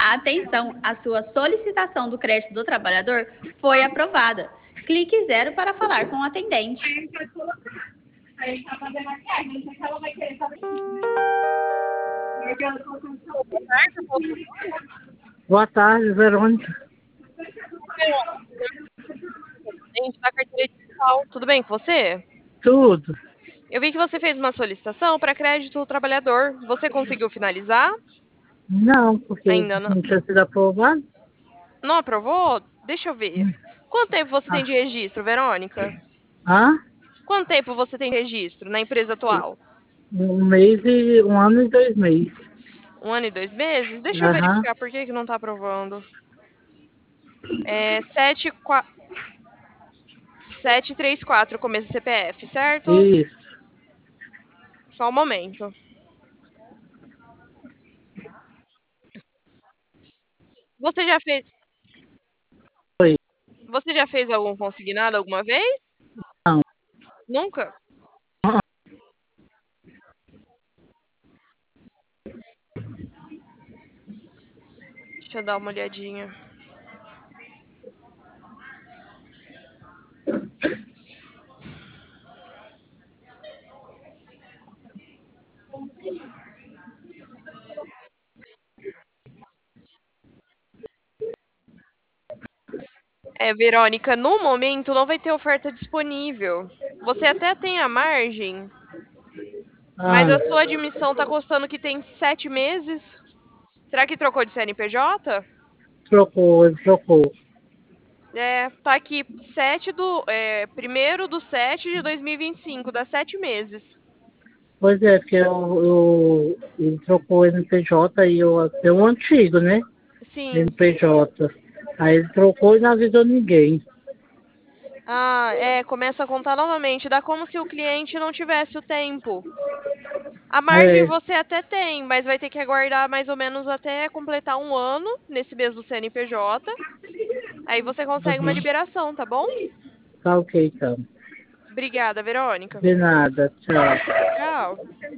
Atenção, a sua solicitação do crédito do trabalhador foi aprovada. Clique 0 para falar com o atendente. Boa tarde, Verônica. Da carteira digital. Tudo bem com você? Tudo. Eu vi que você fez uma solicitação para crédito do trabalhador. Você conseguiu finalizar? Não, porque Ainda não. não tinha sido aprovado. Não aprovou? Deixa eu ver. Quanto tempo você tem de registro, Verônica? Hã? Quanto tempo você tem de registro na empresa atual? 1 ano e 2 meses. 1 ano e 2 meses? Deixa eu Aham. verificar por que não está aprovando. 734, começo do CPF, certo? Isso. Só um momento. Você já fez. Oi. Você já fez algum consignado alguma vez? Não. Nunca? Deixa eu dar uma olhadinha. Verônica, no momento não vai ter oferta disponível. Você até tem a margem, mas Ah, a sua admissão tá custando que tem 7 meses. Será que trocou de CNPJ? ele trocou. Tá aqui 1º do 7 de 2025, dá 7 meses. Pois é, porque ele trocou o NPJ e eu tenho um antigo, né? Sim. NPJ. Aí ele trocou e não avisou ninguém. Começa a contar novamente. Dá como se o cliente não tivesse o tempo. A margem É, você até tem, mas vai ter que aguardar mais ou menos até completar 1 ano nesse mês do CNPJ. Aí você consegue uma uhum. liberação, tá bom? Tá ok, então. Obrigada, Verônica. De nada, tchau. Tchau.